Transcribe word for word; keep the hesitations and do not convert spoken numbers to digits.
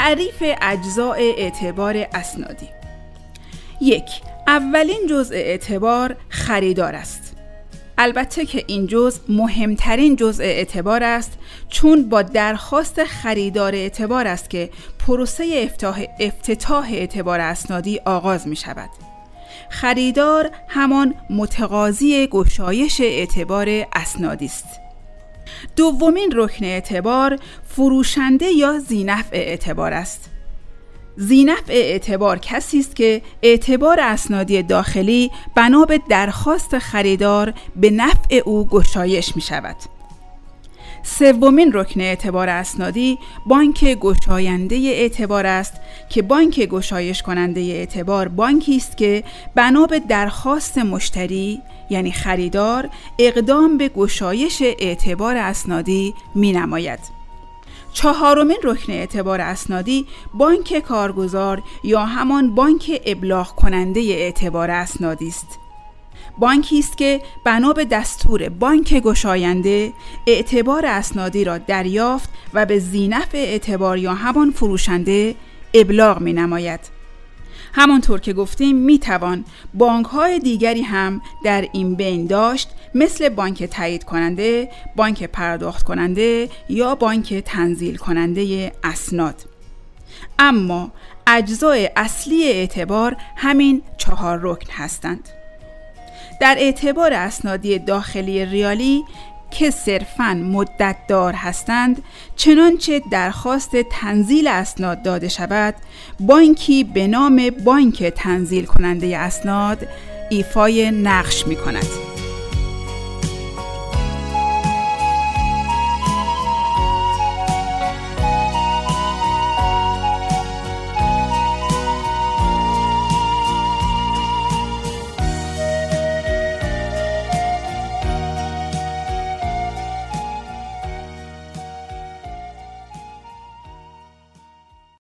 تعریف اجزاء اعتبار اسنادی. یک، اولین جزء اعتبار خریدار است. البته که این جزء مهمترین جزء اعتبار است، چون با درخواست خریدار اعتبار است که پروسه افتتاح, افتتاح اعتبار اسنادی آغاز می شود. خریدار همان متقاضی گشایش اعتبار اسنادی است. دومین رکن اعتبار فروشنده یا ذینفع اعتبار است. ذینفع اعتبار کسی است که اعتبار اسنادی داخلی بنا به درخواست خریدار به نفع او گشایش می شود. سومین رکن اعتبار اسنادی بانک گشاینده اعتبار است که بانک گشایش کننده اعتبار بانکی است که بنا به درخواست مشتری یعنی خریدار اقدام به گشایش اعتبار اسنادی می نماید. چهارمین رکن اعتبار اسنادی بانک کارگزار یا همان بانک ابلاغ کننده اعتبار اسنادی است. بانکی است که بنا به دستور بانک گشاینده اعتبار اسنادی را دریافت و به ذینفع اعتبار یا همان فروشنده ابلاغ می نماید. همانطور که گفتیم می توان بانک های دیگری هم در این بین داشت، مثل بانک تایید کننده، بانک پرداخت کننده یا بانک تنزیل کننده اسناد. اما اجزای اصلی اعتبار همین چهار رکن هستند. در اعتبار اسنادی داخلی ریالی که صرفاً مدت دار هستند، چنانچه درخواست تنزیل اسناد داده شود، بانکی به نام بانک تنزیل کننده اسناد ایفای نقش می کند.